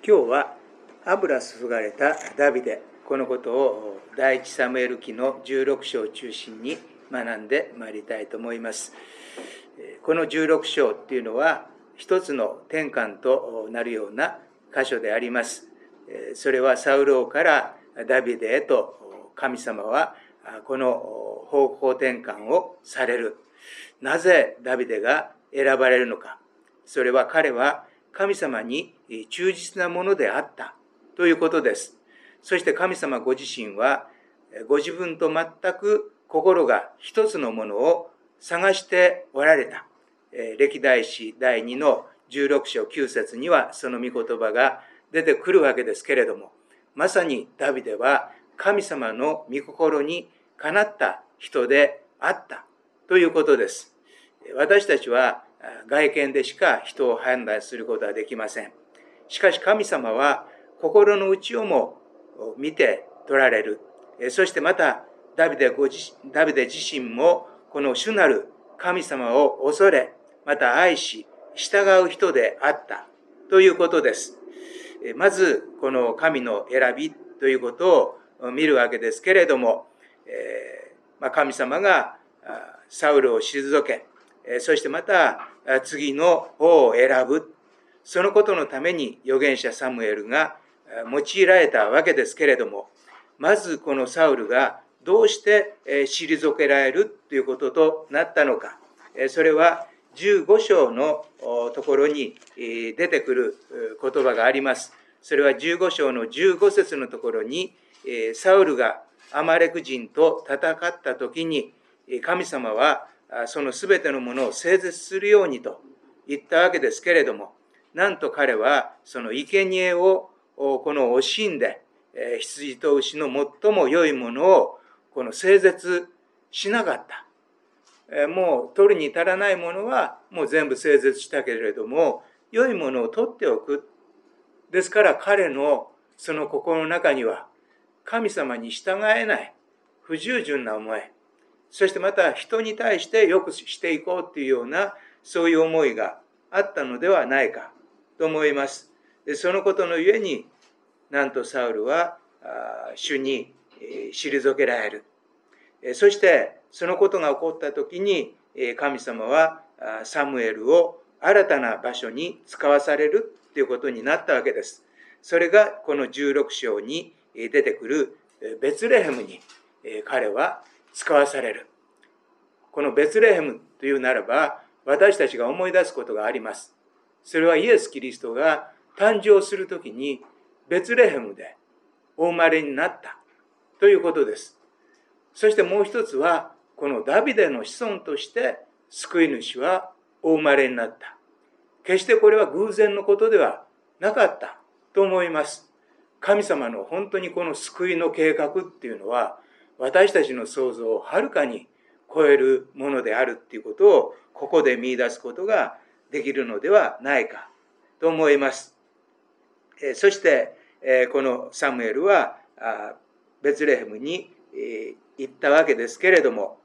今日はアブラ注がれたダビデ、このことを第一サムエル記の16章を中心に学んでまいりたいと思います。この16章っていうのは一つの転換となるような箇所であります。それはサウル王からダビデへと神様はこの方向転換をされる。なぜダビデが選ばれるのか。それは彼は神様に忠実なものであったということです。そして神様ご自身はご自分と全く心が一つのものを探しておられた。歴代史第2の16章9節にはその御言葉が出てくるわけですけれども、まさにダビデは神様の御心にかなった人であったということです。私たちは外見でしか人を判断することはできません。しかし神様は心の内をも見て取られる。そしてまたダビデ自身もこの主なる神様を恐れ、また愛し、従う人であったということです。まずこの神の選びということを見るわけですけれども、神様がサウルを退け、そしてまた次の王を選ぶ。そのことのために預言者サムエルが用いられたわけですけれども、まずこのサウルがどうして退けられるということとなったのか。それは15章のところに出てくる言葉があります。それは15章の15節のところに、サウルがアマレク人と戦った時に神様はそのすべてのものを整絶するようにと言ったわけですけれども、なんと彼はその生贄をこの惜しんで、羊と牛の最も良いものをこの整絶しなかった。もう取るに足らないものはもう全部整絶したけれども、良いものを取っておく。ですから彼のその心の中には神様に従えない不従順な思い、そしてまた人に対して良くしていこうというようなそういう思いがあったのではないかと思います。でそのことのゆえになんとサウルは主に退けられる。そしてそのことが起こった時に神様はサムエルを新たな場所に使わされるということになったわけです。それがこの16章に出てくるベツレヘムに彼は使わされる。このベツレヘムというならば私たちが思い出すことがあります。それはイエス・キリストが誕生するときにベツレヘムでお生まれになったということです。そしてもう一つはこのダビデの子孫として救い主はお生まれになった。決してこれは偶然のことではなかったと思います。神様の本当にこの救いの計画っていうのは私たちの想像をはるかに超えるものであるっていうことをここで見出すことができるのではないかと思います。そしてこのサムエルはベツレヘムに行ったわけですけれども、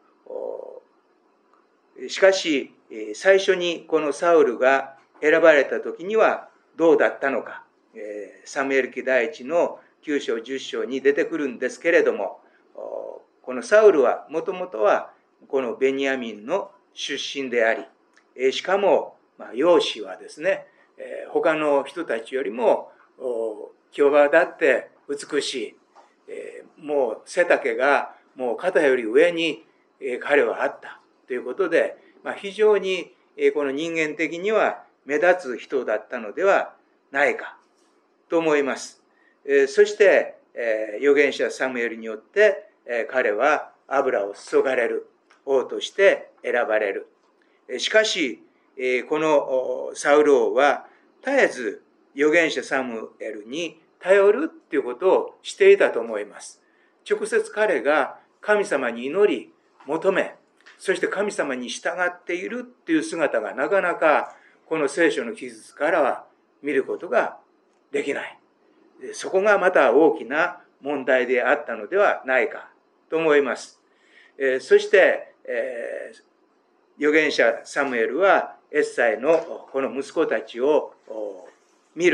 しかし最初にこのサウルが選ばれた時にはどうだったのか、サムエル記第1の9章10章に出てくるんですけれども、このサウルはもともとはこのベニヤミンの出身であり、しかも容姿はですね、他の人たちよりも際立って美しい、もう背丈がもう肩より上に彼はあったということで、非常にこの人間的には目立つ人だったのではないかと思います。そして預言者サムエルによって彼は油を注がれる王として選ばれる。しかしこのサウル王は絶えず預言者サムエルに頼るということをしていたと思います。直接彼が神様に祈り求め、そして神様に従っているという姿がなかなかこの聖書の記述からは見ることができない。そこがまた大きな問題であったのではないかと思います。そして預言者サムエルはエッサイのこの息子たちを見る。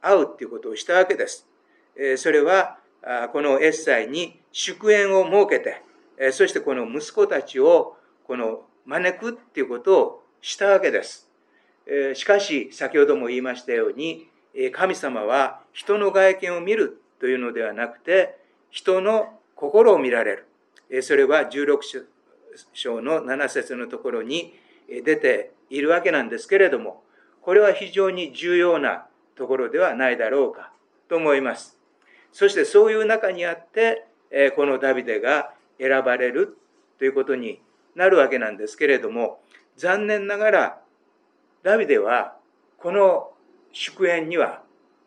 会うということをしたわけです。それはこのエッサイに祝宴を設けて、そしてこの息子たちを招くということをしたわけです。しかし先ほども言いましたように、神様は人の外見を見るというのではなくて、人の心を見られる。それは16章の7節のところに出ているわけなんですけれども、これは非常に重要なところではないだろうかと思います。そしてそういう中にあって、このダビデが選ばれるということになるわけなんですけれども、残念ながらダビデはこの祝宴には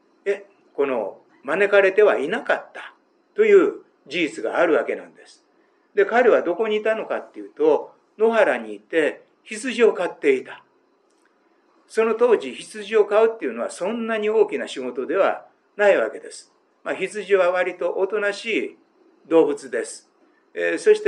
招かれてはいなかったという事実があるわけなんです。で、彼はどこにいたのかっていうと、野原にいて羊を飼っていた。その当時羊を飼うっていうのはそんなに大きな仕事ではないわけです。羊は割とおとなしい動物です。そして、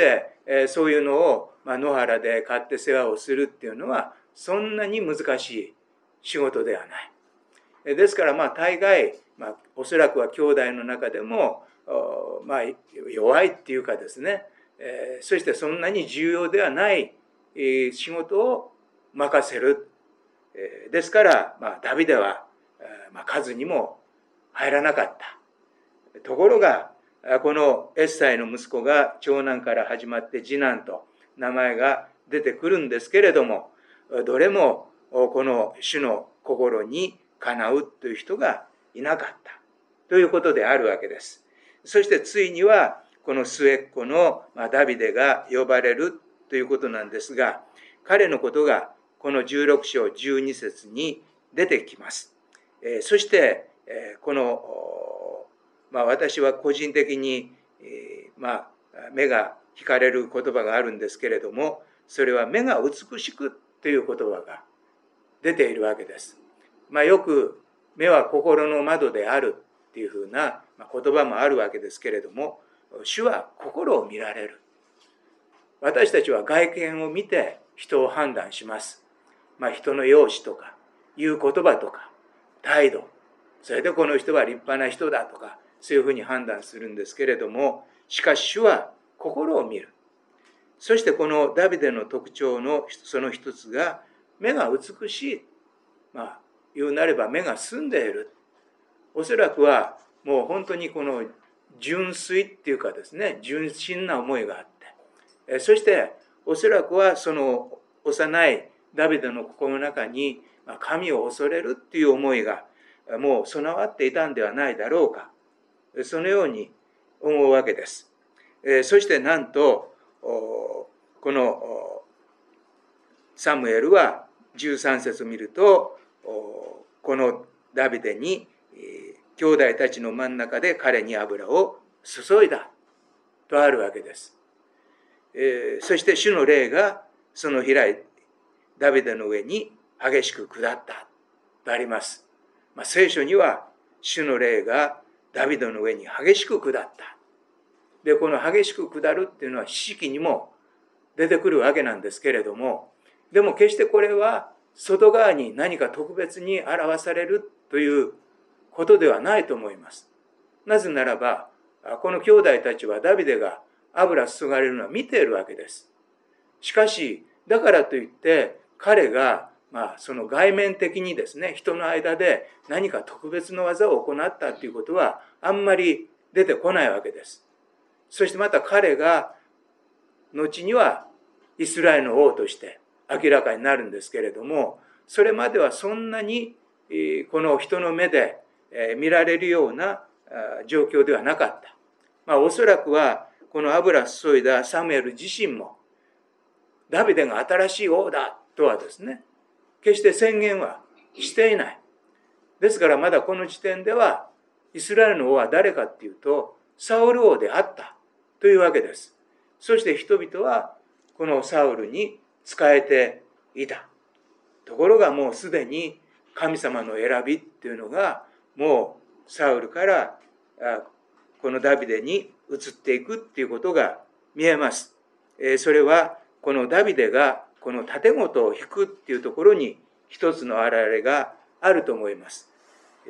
そういうのを、野原で飼って世話をするっていうのはそんなに難しい仕事ではない。ですから大概、おそらくは兄弟の中でも、弱いっていうかですね、そしてそんなに重要ではない仕事を任せる。ですから、ダビデは数にも入らなかった。ところが、このエッサイの息子が長男から始まって次男と名前が出てくるんですけれども、どれもこの主の心にかなうという人がいなかったということであるわけです。そしてついにはこの末っ子のダビデが呼ばれるということなんですが、彼のことがこの16章12節に出てきます。そしてこの私は個人的に目が惹かれる言葉があるんですけれども、それは目が美しくという言葉が出ているわけです。よく目は心の窓であるっていうふうな言葉もあるわけですけれども、主は心を見られる。私たちは外見を見て人を判断します。人の容姿とか言う言葉とか態度、それでこの人は立派な人だとかそういうふうに判断するんですけれども、しかし主は心を見る。そしてこのダビデの特徴のその一つが目が美しい。言うなれば目が澄んでいる。おそらくはもう本当にこの純粋っていうかですね、純真な思いがあって、そしておそらくはその幼いダビデの心の中に神を恐れるっていう思いがもう備わっていたんではないだろうか、そのように思うわけです。そしてなんとこのサムエルは13節を見ると、このダビデに兄弟たちの真ん中で彼に油を注いだとあるわけです。そして主の霊がそのダビデの上に激しく下ったとあります。聖書には主の霊がダビデの上に激しく下った。で、この激しく下るっていうのは詩式にも出てくるわけなんですけれども、でも決してこれは外側に何か特別に表されるということではないと思います。なぜならば、この兄弟たちはダビデが油注がれるのは見ているわけです。しかし、だからといって彼がその外面的にですね、人の間で何か特別な技を行ったということはあんまり出てこないわけです。そしてまた彼が後にはイスラエルの王として明らかになるんですけれども、それまではそんなにこの人の目で見られるような状況ではなかった。おそらくはこの油注いだサムエル自身もダビデが新しい王だとはですね、決して宣言はしていない。ですからまだこの時点ではイスラエルの王は誰かっていうとサウル王であったというわけです。そして人々はこのサウルに仕えていた。ところがもうすでに神様の選びっていうのがもうサウルからこのダビデに移っていくっていうことが見えます。それはこのダビデがこの盾事を引くっていうところに一つの現れがあると思います。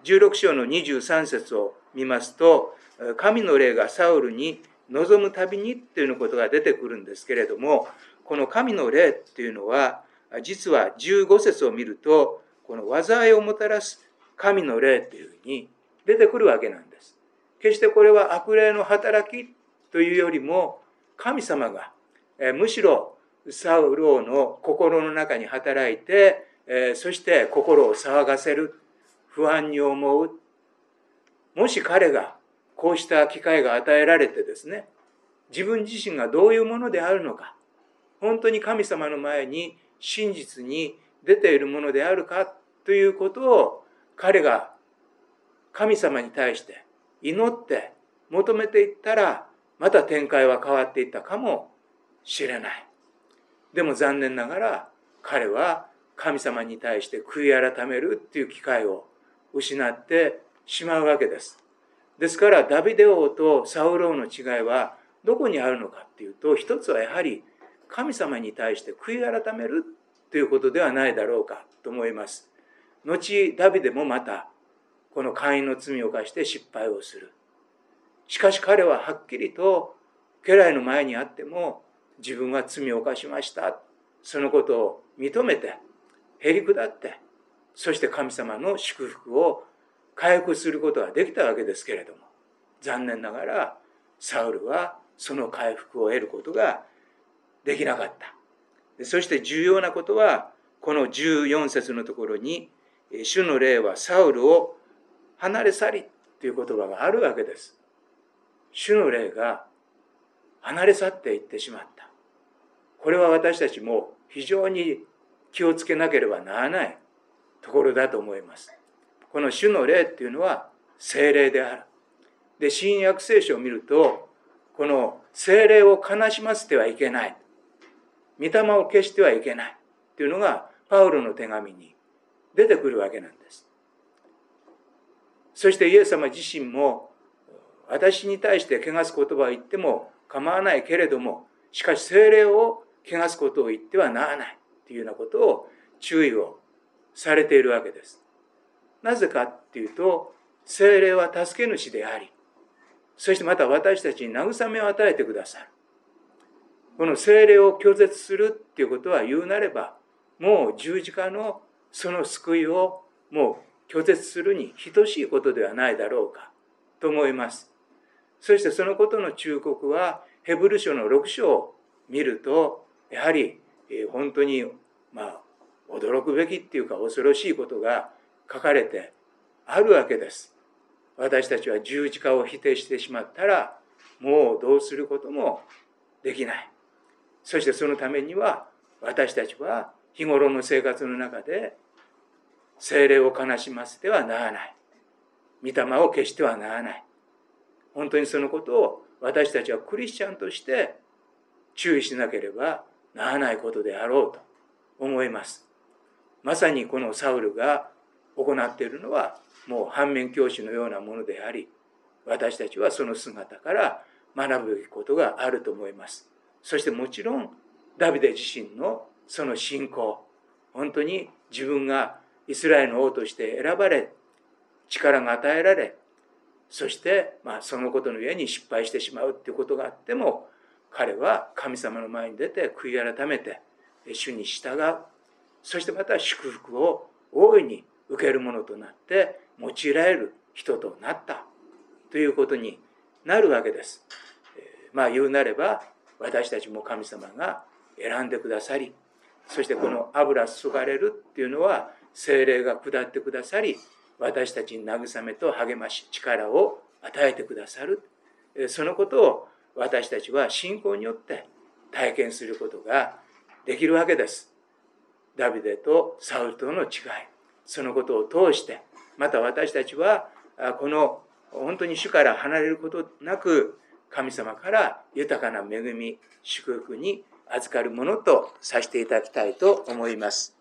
16章の23節を見ますと、神の霊がサウルに望むたびにっていうことが出てくるんですけれども、この神の霊っていうのは、実は15節を見ると、この災いをもたらす神の霊っていうふうに出てくるわけなんです。決してこれは悪霊の働きというよりも、神様がむしろサウル王の心の中に働いて、そして心を騒がせる、不安に思う。もし彼がこうした機会が与えられてですね、自分自身がどういうものであるのか、本当に神様の前に真実に出ているものであるかということを彼が神様に対して祈って求めていったら、また展開は変わっていったかもしれない。でも残念ながら彼は神様に対して悔い改めるっていう機会を失ってしまうわけです。ですからダビデ王とサウル王の違いはどこにあるのかっていうと、一つはやはり神様に対して悔い改めるということではないだろうかと思います。後ダビデもまたこの姦淫の罪を犯して失敗をする。しかし彼ははっきりと家来の前にあっても、自分は罪を犯しました、そのことを認めてへり下って、そして神様の祝福を回復することができたわけですけれども、残念ながらサウルはその回復を得ることができなかった。そして重要なことは、この14節のところに、主の霊はサウルを離れ去りという言葉があるわけです。主の霊が離れ去っていってしまった。これは私たちも非常に気をつけなければならないところだと思います。この主の霊っていうのは聖霊である。で、新約聖書を見ると、この聖霊を悲しませてはいけない。御霊を消してはいけないっていうのがパウロの手紙に出てくるわけなんです。そしてイエス様自身も、私に対して汚す言葉を言っても構わないけれども、しかし聖霊を汚すことを言ってはならないというようなことを注意をされているわけです。なぜかっていうと、聖霊は助け主であり、そしてまた私たちに慰めを与えてくださる。この聖霊を拒絶するっていうことは言うなれば、もう十字架のその救いをもう拒絶するに等しいことではないだろうかと思います。そしてそのことの忠告はヘブル書の6章を見ると、やはり本当に驚くべきっていうか恐ろしいことが書かれてあるわけです。私たちは十字架を否定してしまったら、もうどうすることもできない。そしてそのためには私たちは日頃の生活の中で聖霊を悲しませてはならない。御霊を消してはならない。本当にそのことを私たちはクリスチャンとして注意しなければならないことであろうと思います。まさにこのサウルが行っているのはもう反面教師のようなものであり、私たちはその姿から学ぶべきことがあると思います。そしてもちろんダビデ自身のその信仰、本当に自分がイスラエルの王として選ばれ、力が与えられ、そしてそのことの上に失敗してしまうということがあっても、彼は神様の前に出て悔い改めて主に従う。そしてまた祝福を大いに受けるものとなって用いられる人となったということになるわけです。言うなれば私たちも神様が選んでくださり、そしてこの油注がれるっていうのは聖霊が下ってくださり、私たちに慰めと励まし、力を与えてくださる。そのことを私たちは信仰によって体験することができるわけです。ダビデとサウルとの違い、そのことを通して、また私たちはこの本当に主から離れることなく、神様から豊かな恵み、祝福に預かるものとさせていただきたいと思います。